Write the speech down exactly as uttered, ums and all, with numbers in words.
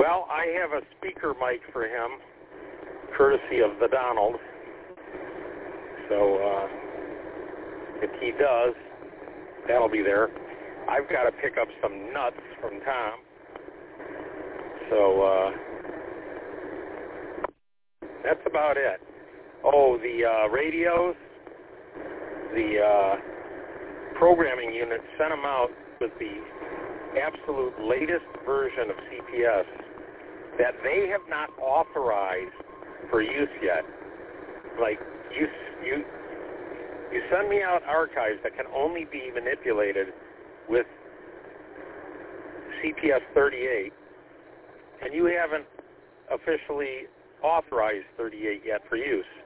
Well, I have a speaker mic for him, courtesy of the Donald. So uh, if he does, that'll be there. I've got to pick up some nuts from Tom. So uh, that's about it. Oh, the uh, radios, the uh, programming unit sent them out with the absolute latest version of C P S that they have not authorized for use yet. Like, you you you send me out archives that can only be manipulated with C P S thirty-eight, and you haven't officially authorized thirty-eight yet for use.